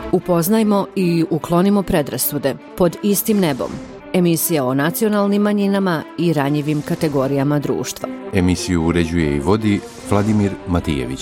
Upoznajmo i uklonimo predrasude pod istim nebom. Emisija o nacionalnim manjinama i ranjivim kategorijama društva. Emisiju uređuje i vodi Vladimir Matijević.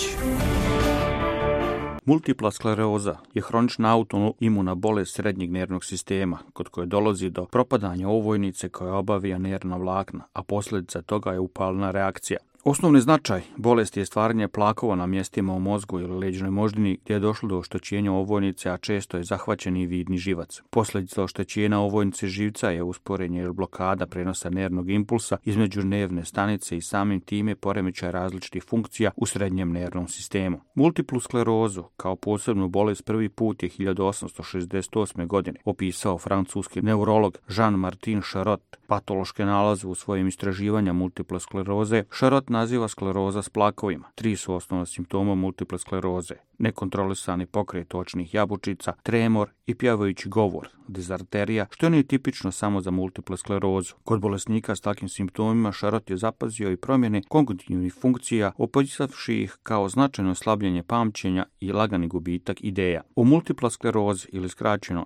Multipla skleroza je hronična autoimuna bolest srednjeg nervnog sistema, kod koje dolazi do propadanja ovojnice koja obavija nervna vlakna, a posljedica toga je upalna reakcija. Osnovni značaj bolesti je stvaranje plakova na mjestima u mozgu ili leđnoj moždini gdje je došlo do oštećenja ovojnice, a često je zahvaćen i vidni živac. Posljedica oštećenja ovojnice živca je usporenje ili blokada prenosa nervnog impulsa između nervne stanice i samim time poremećaj različitih funkcija u srednjem nervnom sistemu. Multiplu sklerozu kao posebnu bolest prvi put je 1868. godine opisao francuski neurolog Jean-Martin Charcot. Patološke nalaze u svojim istraživanja multiple skleroze Charcot naziva skleroza s plakovima. 3 su osnovna simptoma multiple skleroze: nekontrolisani pokret očnih jabučica, tremor i pjevajući govor, dizarterija, što nije tipično samo za multiple sklerozu. Kod bolesnika s takvim simptomima Charcot je zapazio i promjene kognitivnih funkcija, opisavši ih kao značajno slabljenje pamćenja i lagani gubitak ideja. U multipla sklerozi, ili skraćeno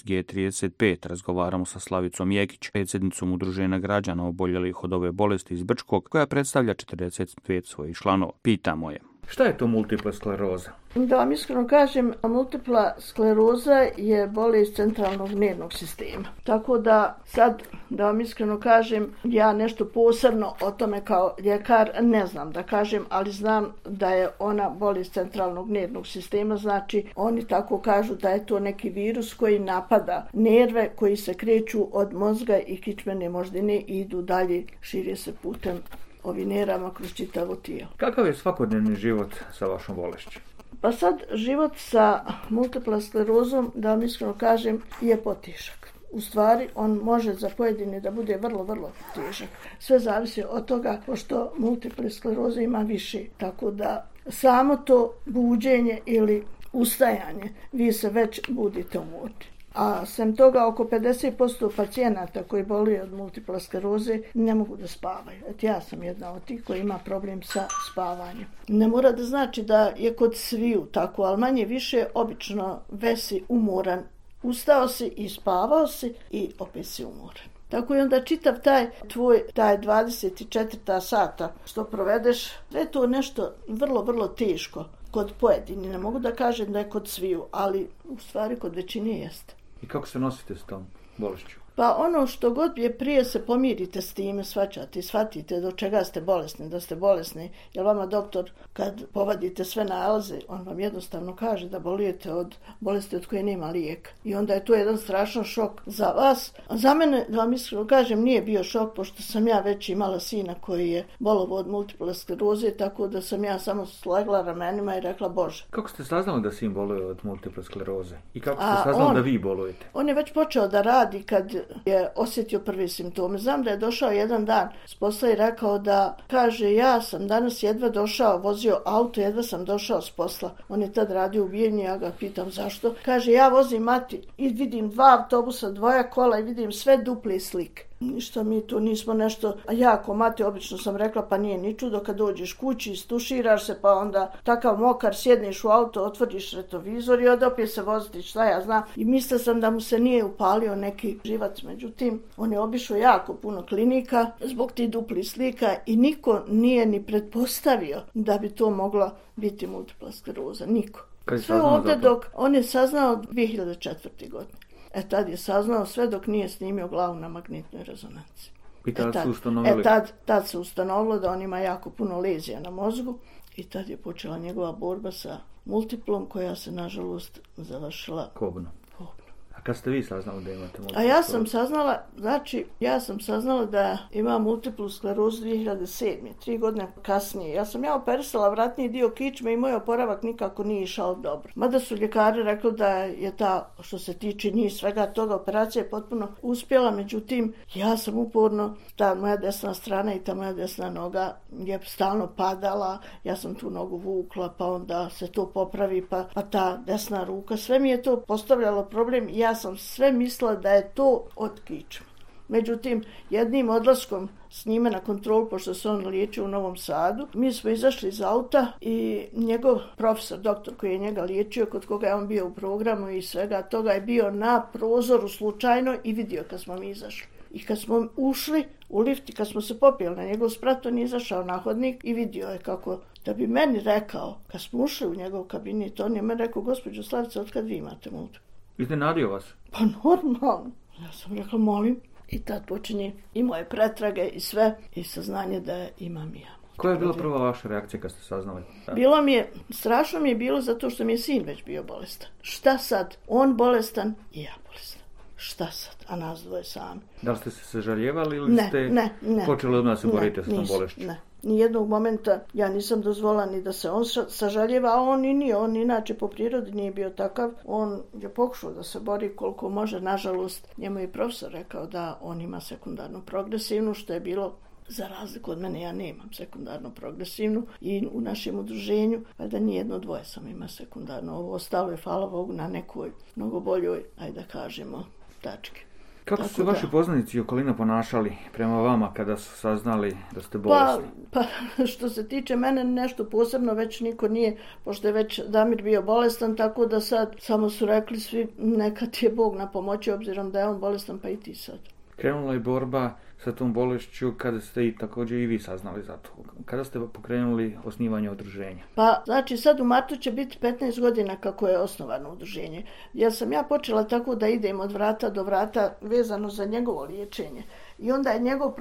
MSG35, razgovaramo sa Slavicom Jekić, predsjednicom Udruženja građana oboljelih od ove bolesti iz Brčkog, koja predstavlja 45 svojih članova. Pitamo je: šta je to multipla skleroza? Da vam iskreno kažem, multipla skleroza je bolest centralnog nervnog sistema. Tako da sad, da vam iskreno kažem, ja nešto posebno o tome kao ljekar ne znam da kažem, ali znam da je ona bolest centralnog nervnog sistema, znači oni tako kažu da je to neki virus koji napada nerve koji se kreću od mozga i kičmene moždine i idu dalje, šire se putem nerama kroz čitavo tijelo. Kakav je svakodnevni život sa vašom bolešću? Pa sad, život sa multipla sklerozom, da vam iskreno kažem, je potišak. U stvari, on može za pojedine da bude vrlo, vrlo težak. Sve zavisi od toga, pošto multiple skleroze ima više. Tako da samo to buđenje ili ustajanje, vi se već budite umorni. A sem toga, oko 50% pacijenata koji boluju od multipla skleroze ne mogu da spavaju. Ja sam jedna od tih koji ima problem sa spavanjem. Ne mora da znači da je kod sviju tako, ali manje više obično vesi umoran. Ustao si i spavao si i opet si umoran. Tako i onda čitav taj 24 sata što provedeš, da je to nešto vrlo, vrlo teško kod pojedini. Ne mogu da kažem da je kod sviju, ali u stvari kod većine jeste. I kako se nosite s tom bolešću? Pa ono što god je prije se pomirite s time, shvatite do čega ste bolesni, da ste bolesni. Jer vama doktor, kad povadite sve nalaze, on vam jednostavno kaže da bolujete od bolesti od koje nema lijeka. I onda je to jedan strašan šok za vas. A za mene, da vam iskreno kažem, nije bio šok, pošto sam ja već imala sina koji je bolovao od multiple skleroze, tako da sam ja samo slegla ramenima i rekla Bože. Kako ste saznali da sin boluje od multiple skleroze? I kako ste saznali da vi bolujete? On je već počeo da radi kad je osjetio prvi simptome. Znam da je došao jedan dan s posla i rekao da, kaže, ja sam danas jedva došao, vozio auto, jedva sam došao s posla. On je tad radio u Bijeljni, ja ga pitam zašto. Kaže, ja vozim mati i vidim 2 autobusa, 2 kola i vidim sve duple slike. Ništa mi tu nismo nešto jako mati, obično sam rekla pa nije ni čudo kad dođeš kući, istuširaš se pa onda takav mokar sjedneš u auto, otvoriš retrovizor i onda opet se voziti, šta ja znam. I mislila sam da mu se nije upalio neki živac, međutim on je obišao jako puno klinika zbog tih duplih slika i niko nije ni pretpostavio da bi to mogla biti multipla skleroza, niko. Sve ovdje dok on je saznao 2004. godine. Tad je saznao sve dok nije snimio glavu na magnetnoj rezonanci. I tad su ustanovili? Tad se ustanovilo da on ima jako puno lezija na mozgu i tad je počela njegova borba sa multiplom koja se nažalost završila kobno. A kad ste vi saznali da imate multiplu? A ja sam saznala da imam multiplu sklerozu 2007. 3 godine kasnije. Ja sam operisala vratni dio kičme i moj oporavak nikako nije išao dobro. Mada su ljekari rekli da je ta, što se tiče njih svega toga, operacija je potpuno uspjela, međutim ja sam uporno, ta moja desna strana i ta moja desna noga je stalno padala, ja sam tu nogu vukla, pa onda se to popravi, pa ta desna ruka, sve mi je to postavljalo problem. Ja sam sve mislila da je to od kičme. Međutim, jednim odlaskom s njime na kontrolu, pošto se on liječio u Novom Sadu, mi smo izašli iz auta i njegov profesor, doktor koji je njega liječio, kod koga je on bio u programu i svega toga, je bio na prozoru slučajno i vidio kad smo mi izašli. I kad smo ušli u lift i kad smo se popili na njegov sprat, on je izašao na hodnik i vidio je kako, da bi meni rekao, kad smo ušli u njegov kabinet, on je meni rekao, gospođo Slavice, otkad vi imate mutu? Iznenadio vas? Pa normalno. Ja sam rekla, molim. I tad počinje i moje pretrage i sve i saznanje da imam i ja. Koja je bila prva vaša reakcija kad ste saznali? Bilo mi je, strašno mi je bilo zato što mi je sin već bio bolestan. Šta sad? On bolestan i ja bolestan. Šta sad? A nas dvoje sami. Da li ste se sažaljevali ili ste počeli odmah se boriti sa tom bolešću? Ne. Nijednog momenta ja nisam dozvolila ni da se on sažaljeva, a on i nije. On inače po prirodi nije bio takav. On je pokušao da se bori koliko može. Nažalost, njemu je profesor rekao da on ima sekundarno progresivnu, što je bilo za razliku od mene. Ja nemam sekundarno progresivnu i u našem udruženju, pa da nijedno dvoje sam ima sekundarno. Ovo ostalo je, hvala Bogu, na nekoj mnogo boljoj, ajde da kažemo, tački. Kako su se vaši poznanici i okolina ponašali prema vama kada su saznali da ste bolesni? Pa što se tiče mene, nešto posebno već niko nije, pošto je već Damir bio bolestan, tako da sad samo su rekli svi, neka ti je Bog na pomoći, obzirom da je on bolestan, pa i ti sad. Krenula je borba sa tom bolešću kada ste također i vi saznali za to. Kada ste pokrenuli osnivanje udruženja? Pa, znači sad u martu će biti 15 godina kako je osnovano udruženje. Jer sam ja počela tako da idem od vrata do vrata vezano za njegovo liječenje. I onda je njegov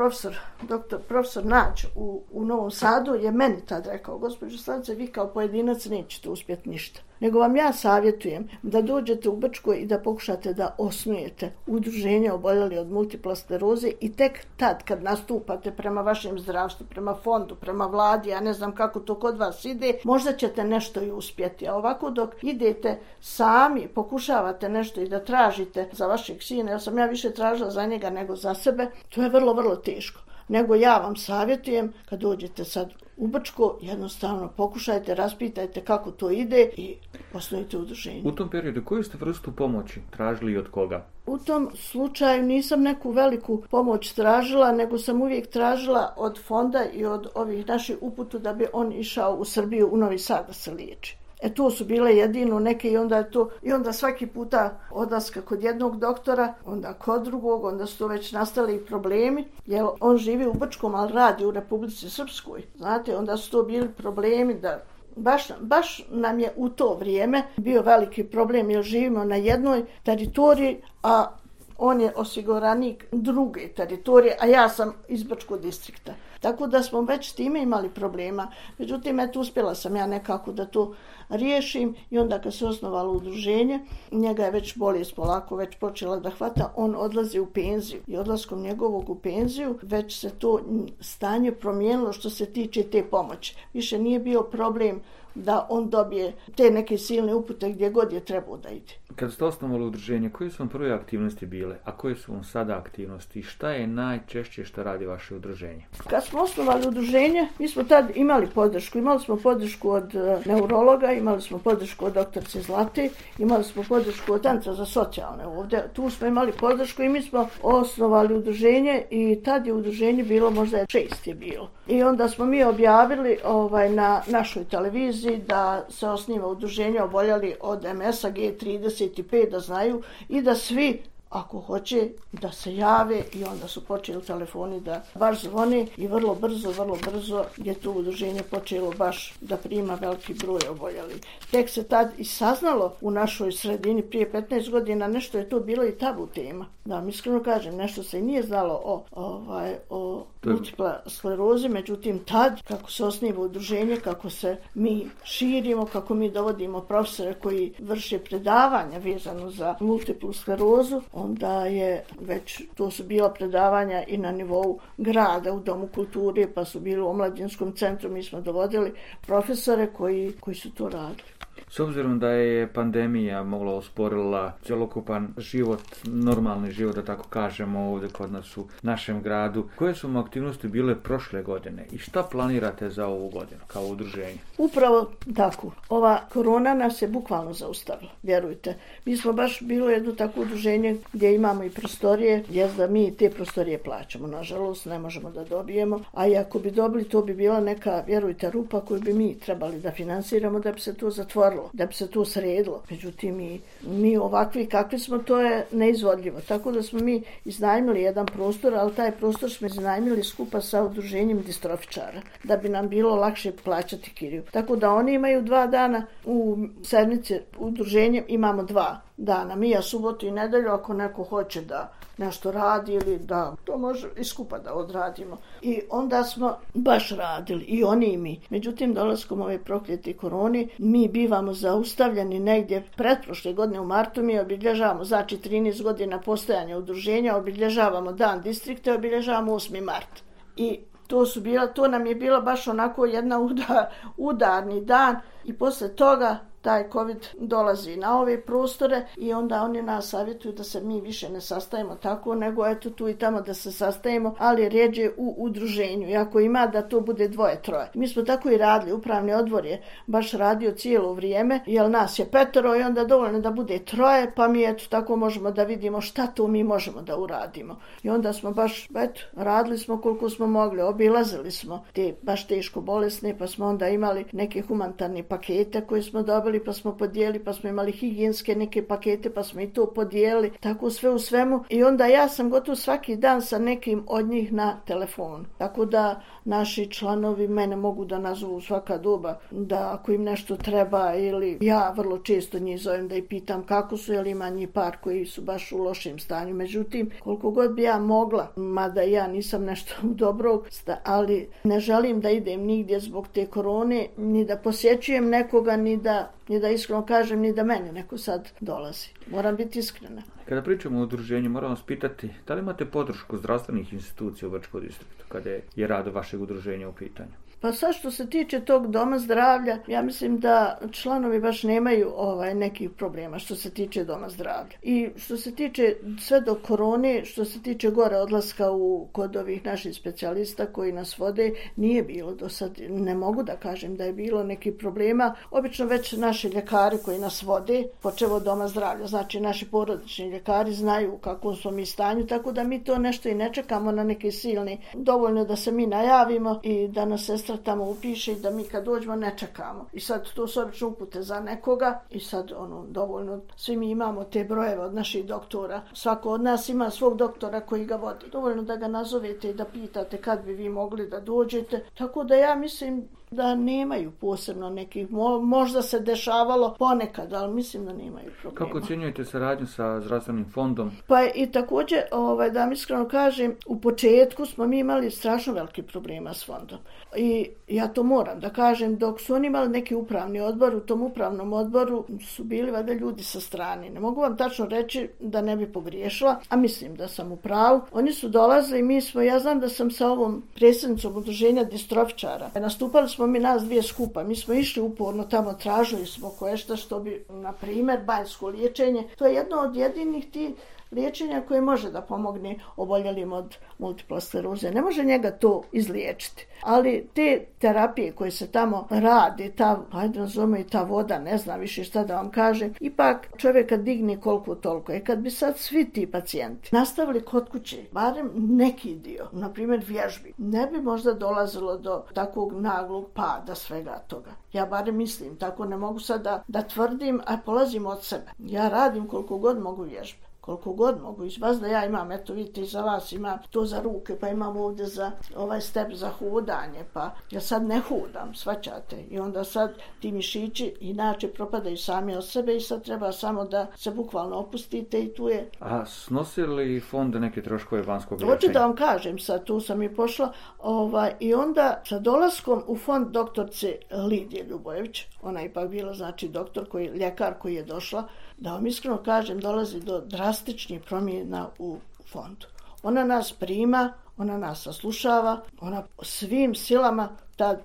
profesor Nađ u Novom Sadu je meni tad rekao, gospođo Slavice, vi kao pojedinac nećete uspjeti ništa. Nego vam ja savjetujem da dođete u Brčko i da pokušate da osnujete udruženje oboljeli od multiple skleroze i tek tad kad nastupate prema vašem zdravstvu, prema fondu, prema vladi, ja ne znam kako to kod vas ide, možda ćete nešto i uspjeti. A ovako dok idete sami, pokušavate nešto i da tražite za vašeg sina, ja sam više tražila za njega nego za sebe, to je vrlo, vrlo teško. Nego ja vam savjetujem, kad dođete sad u Brčko, jednostavno pokušajte, raspitajte kako to ide i osnujte udruženje. U tom periodu koju ste vrstu pomoći tražili i od koga? U tom slučaju nisam neku veliku pomoć tražila, nego sam uvijek tražila od fonda i od ovih naših uputu da bi on išao u Srbiju, u Novi Sad da se liječi. To su bile jedino neke i onda svaki puta odlaska kod jednog doktora, onda kod drugog, onda su to već nastali i problemi, jer on živi u Brčkom, ali radi u Republici Srpskoj. Znate, onda su to bili problemi da baš nam je u to vrijeme bio veliki problem, jer živimo na jednoj teritoriji, a on je osiguranik druge teritorije, a ja sam iz Brčkog distrikta. Tako da smo već s time imali problema. Međutim, uspjela sam ja nekako da to riješim i onda kad se osnovalo udruženje, njega je već bolest polako već počela da hvata, on odlazi u penziju. I odlaskom njegovog u penziju već se to stanje promijenilo što se tiče te pomoći. Više nije bio problem da on dobije te neke silne upute gdje god je trebao da ide. Kad ste osnovali udruženje, koje su vam prve aktivnosti bile, a koje su vam sada aktivnosti? Šta je najčešće što radi vaše udruženje? Kad smo osnovali udruženje, mi smo tad imali podršku. Imali smo podršku od neurologa, imali smo podršku od doktorice Zlate, imali smo podršku od centra za socijalne ovdje. Tu smo imali podršku i mi smo osnovali udruženje i tad je udruženje bilo, možda 6 je bilo. I onda smo mi objavili na našoj televiziji da se osniva udruženje oboljeli od MS-a G35, da znaju i da svi ako hoće da se jave i onda su počeli telefoni da baš zvone i vrlo brzo je to udruženje počelo baš da prima veliki broj oboljelih. Tek se tad i saznalo u našoj sredini prije 15 godina, nešto je to bilo i tabu tema. Da vam iskreno kažem, nešto se i nije znalo o multipla sklerozi, međutim tad kako se osniva udruženje, kako se mi širimo, kako mi dovodimo profesore koji vrše predavanja vezano za multiplu sklerozu, onda je već, to su bila predavanja i na nivou grada u Domu kulture, pa su bili u omladinskom centru, mi smo dovodili profesore koji su to radili. S obzirom da je pandemija mogla usporila cjelokupan život, normalni život, da tako kažemo, ovdje kod nas u našem gradu, koje su mu aktivnosti bile prošle godine i šta planirate za ovu godinu kao udruženje? Upravo tako. Ova korona nas je bukvalno zaustavila, vjerujte. Mi smo baš bilo jedno takvo udruženje gdje imamo i prostorije, jer da mi te prostorije plaćamo. Nažalost, ne možemo da dobijemo, a i ako bi dobili, to bi bila neka, vjerujte, rupa koju bi mi trebali da finansiramo da bi se to zatvorilo, da bi se to sredilo. Međutim, mi ovakvi kakvi smo, to je neizvodljivo. Tako da smo mi iznajmili jedan prostor, ali taj prostor smo iznajmili skupa sa udruženjem distrofičara, da bi nam bilo lakše plaćati kiriju. Tako da oni imaju 2 dana u sedmici, udruženjem imamo 2 dana. Mi ja subotu i nedelju, ako neko hoće da nešto radi ili da to može i skupa da odradimo. I onda smo baš radili, i oni i mi. Međutim, dolaskom ove proklete korone, mi bivamo zaustavljeni negdje pretprošle godine u martu. Mi obilježavamo, znači 13 godina postojanja udruženja, obilježavamo dan distrikta, obilježavamo 8. mart. I to nam je bila baš onako jedna udarni dan i posle toga taj COVID dolazi na ove prostore i onda oni nas savjetuju da se mi više ne sastajemo tako, nego eto tu i tamo da se sastajemo, ali rjeđe u udruženju. I ako ima da to bude 2-3. Mi smo tako i radili, upravni odbor je baš radio cijelo vrijeme, jer nas je 5 i onda dovoljno da bude 3, pa mi eto tako možemo da vidimo šta to mi možemo da uradimo. I onda smo baš, radili smo koliko smo mogli, obilazili smo te baš teško bolesne, pa smo onda imali neke humanitarne pakete koje smo dobili, pa smo podijelili, pa smo imali higijenske neke pakete, pa smo i to podijelili, tako sve u svemu. I onda ja sam gotovo svaki dan sa nekim od njih na telefonu. Tako da naši članovi mene mogu da nazovu svaka doba, da ako im nešto treba, ili ja vrlo često njih zovem da ih pitam kako su, jer ima njih par koji su baš u lošem stanju. Međutim, koliko god bi ja mogla, mada ja nisam nešto dobrog, ali ne želim da idem nigdje zbog te korone, ni da posjećujem nekoga, ni da iskreno kažem, ni da meni neko sad dolazi. Moram biti iskrena. Kada pričamo o udruženju, moram vas pitati, da li imate podršku zdravstvenih institucija u Brčkom distriktu kada je rad vašeg udruženja u pitanju? Pa sad što se tiče tog doma zdravlja, ja mislim da članovi baš nemaju nekih problema što se tiče doma zdravlja. I što se tiče sve do korone, što se tiče gore odlaska kod ovih naših specijalista koji nas vode, nije bilo do sad, ne mogu da kažem da je bilo nekih problema. Obično već naši ljekari koji nas vode, počevo od doma zdravlja, znači naši porodični ljekari znaju u kakvom smo mi stanju, tako da mi to nešto i ne čekamo na neke silne. Dovoljno da se mi najavimo i da nas sestra tamo upiše i da mi kad dođemo ne čekamo. I sad to su obično upute za nekoga i sad dovoljno, svi mi imamo te brojeve od naših doktora. Svako od nas ima svog doktora koji ga vodi. Dovoljno da ga nazovete i da pitate kad bi vi mogli da dođete. Tako da ja mislim da nemaju posebno nekih, možda se dešavalo ponekad, ali mislim da nemaju problema. Kako ocjenjujete saradnju sa zdravstvenim fondom? Pa i također, da mi iskreno kažem, u početku smo mi imali strašno veliki problema s fondom. I ja to moram da kažem, dok su oni imali neki upravni odbor, u tom upravnom odboru su bili valjda ljudi sa strane. Ne mogu vam tačno reći da ne bi pogriješila, a mislim da sam u pravu. Oni su dolazili, ja znam da sam sa ovom predsjednicom udruženja distrofičara, nastupali smo mi nas 2 skupa. Mi smo išli uporno tamo, tražili smo koješta što bi, na primjer, banjsko liječenje. To je jedno od jedinih tih liječenja koje može da pomogne oboljelim od multiple skleroze. Ne može njega to izliječiti. Ali te terapije koje se tamo rade, nazovimo i ta voda, ne znam više šta da vam kažem, ipak čovjeka digne koliko toliko. Kad bi sad svi ti pacijenti nastavili kod kuće, barem neki dio, na primjer vježbi, ne bi možda dolazilo do takvog naglog pada svega toga. Ja barem mislim, tako ne mogu sad da tvrdim, a polazim od sebe. Ja radim koliko god mogu vježbe. Koliko god mogu. Iz vas da ja imam, eto vidite, za vas imam to za ruke, pa imam ovdje za ovaj step za hodanje, pa ja sad ne hodam, shvaćate. I onda sad ti mišići inače propadaju sami od sebe i sad treba samo da se bukvalno opustite i tu je. A snosi li fond neke troškove vanjskog liječenja? Hoću da vam kažem, sad tu sam i pošla, i onda sa dolaskom u fond doktorce Lidije Ljubojević, ona je ipak bila, znači ljekar koji je došla, da vam iskreno kažem, dolazi do drastičnih promjena u fondu. Ona nas prima, ona nas saslušava, ona svim silama tad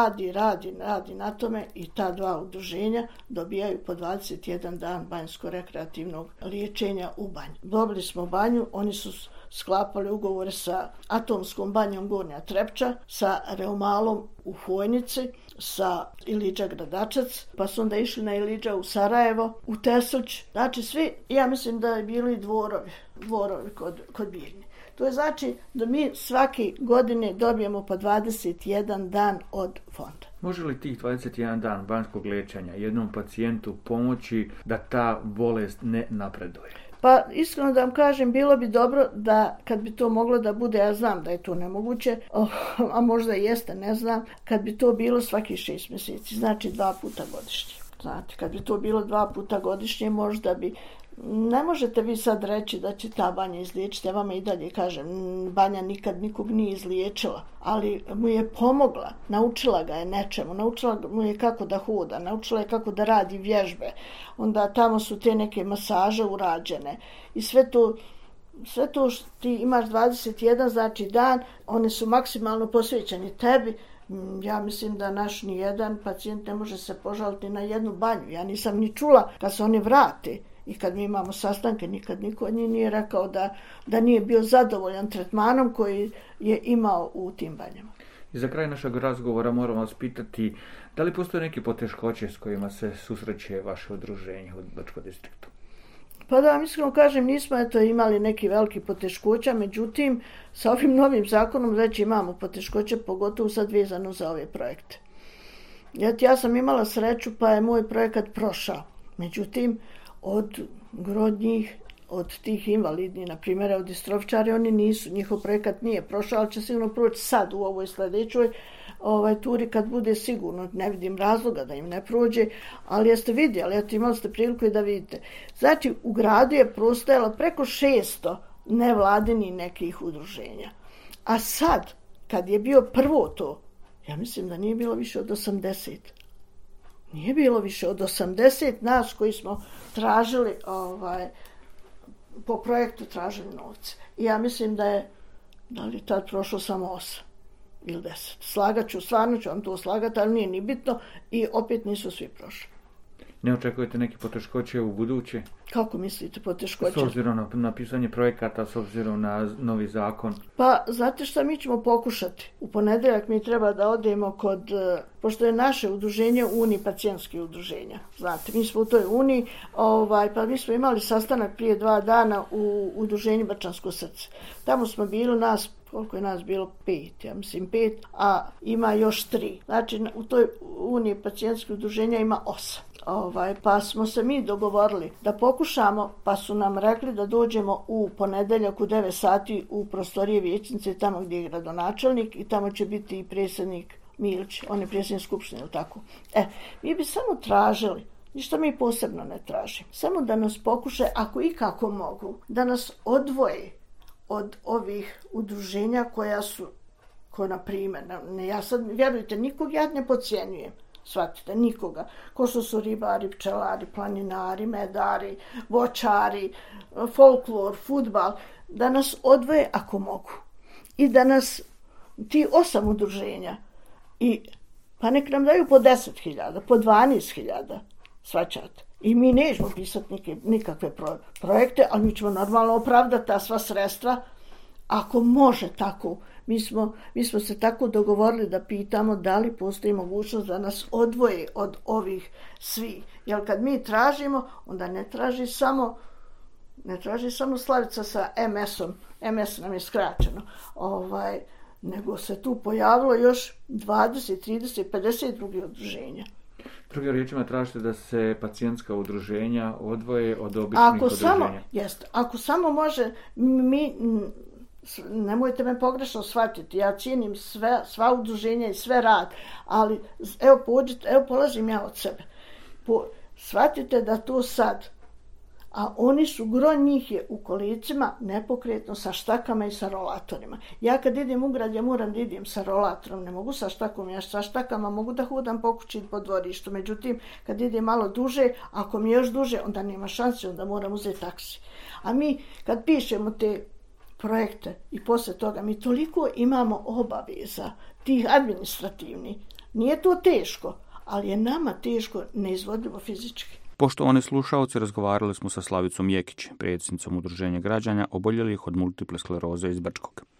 radi na tome i ta dva udruženja dobijaju po 21 dan banjsko-rekreativnog liječenja u banji. Dobili smo banju, oni su sklapali ugovore sa Atomskom banjom Gornja Trepča, sa Reumalom u Fojnici, sa Ilidža Gradačac, pa su onda išli na Ilidža u Sarajevo, u Tesuć. Znači svi, ja mislim da je bili dvorovi kod Bijeljne. To je znači da mi svake godine dobijemo po 21 dan od fonda. Može li tih 21 dan banjskog liječenja jednom pacijentu pomoći da ta bolest ne napreduje? Pa iskreno da vam kažem, bilo bi dobro da kad bi to moglo da bude, ja znam da je to nemoguće, a možda i jeste, ne znam, kad bi to bilo svaki 6 mjeseci, znači 2 puta godišnje. Znate, kad bi to bilo 2 puta godišnje, možda bi. Ne možete vi sad reći da će ta banja izliječiti, ja vama i dalje kažem, banja nikad nikog nije izliječila, ali mu je pomogla, naučila ga je nečemu, naučila mu je kako da hoda, naučila je kako da radi vježbe, onda tamo su te neke masaže urađene i sve to što ti imaš 21 znači dan, one su maksimalno posvećeni tebi. Ja mislim da naš nijedan pacijent ne može se požaliti na jednu banju. Ja nisam ni čula kad se oni vrate i kad mi imamo sastanke, nikad niko od njih nije rekao da nije bio zadovoljan tretmanom koji je imao u tim banjama. I za kraj našeg razgovora moram vas pitati da li postoje neke poteškoće s kojima se susreće vaše udruženje u Bačkom distriktu? Pa da vam iskreno kažem, nismo imali neki veliki poteškoća, međutim sa ovim novim zakonom već imamo poteškoće, pogotovo sad vezano za ove projekte. Ja sam imala sreću pa je moj projekat prošao, međutim od grodnjih, od tih invalidnih, na primjer od distrofičari, oni nisu, njihov projekat nije prošao, ali će sigurno proći sad u ovoj sljedećoj turi kad bude sigurno, ne vidim razloga da im ne prođe, ali jeste vidjeli, imali ste priliku i da vidite. Znači, u gradu je prostajalo preko 600 nevladinih nekih udruženja. A sad, kad je bio prvo to, ja mislim da nije bilo više od 80. Nije bilo više od 80 nas koji smo tražili, po projektu tražili novce. I ja mislim da je tad prošlo samo 8 ili 10. Slagat ću, stvarno ću vam to slagati, ali nije ni bitno i opet nisu svi prošli. Ne očekujete neke poteškoće u buduće? Kako mislite poteškoće? S obzirom na pisanje projekata, s obzirom na novi zakon? Pa, znate šta, mi ćemo pokušati. U ponedjeljak mi treba da odemo pošto je naše udruženje Uniji pacijentskih udruženja. Znate, mi smo u toj Uniji, pa mi smo imali sastanak prije 2 dana u udruženju Bačansko srce. Tamo smo bili koliko je nas bilo? 5, ja mislim 5, a ima još 3. Znači, u toj Uniji pacijentskih udruženja ima 8. Pa smo se mi dogovorili da pokušamo, pa su nam rekli da dođemo u ponedjeljak u 9 sati u prostorije vijećnice, tamo gdje je gradonačelnik i tamo će biti i predsjednik Milić, on je predsjednik skupštine, ili tako. Mi bi samo tražili, ništa mi posebno ne tražimo, samo da nas pokušaju, ako i kako mogu, da nas odvoje od ovih udruženja koja na primjer, ja sad, vjerujte, nikog ja ne podcjenjujem, shvatite, nikoga, ko što su ribari, pčelari, planinari, medari, voćari, folklor, fudbal, da nas odvoje ako mogu. I da nas ti 8 udruženja, pa nek nam daju po 10.000, po 12.000, shvaćate. I mi nećemo pisati nikakve projekte, ali mi ćemo normalno opravdati ta sva sredstva, ako može tako. Mi smo se tako dogovorili da pitamo da li postoji mogućnost da nas odvoje od ovih svih. Jer kad mi tražimo, onda ne traži samo Slavica sa MS-om, MS nam je skraćeno, nego se tu pojavilo još 20, 30, 50 drugih udruženja. Drugim riječima tražite da se pacijentska udruženja odvoje od običnih udruženja. Ako samo može, nemojte me pogrešno shvatiti, ja cijenim sva udruženja i sve rad, ali evo polažim ja od sebe. Shvatite da to sad, a oni su, gro njih je u kolicima nepokretno sa štakama i sa rolatorima. Ja kad idem u grad, ja moram da idem sa rolatorom, ne mogu sa štakom, ja sa štakama mogu da hodam po kući po dvorištu, međutim kad idem malo duže, ako mi je još duže, onda nema šanse, onda moram uzeti taksi. A mi kad pišemo te projekte i poslije toga mi toliko imamo obaveza tih administrativnih. Nije to teško, ali je nama teško, neizvodljivo fizički. Poštovani slušaoci, razgovarali smo sa Slavicom Jekić, predsjednicom Udruženja građana oboljelih od multiple skleroze iz Brčkog.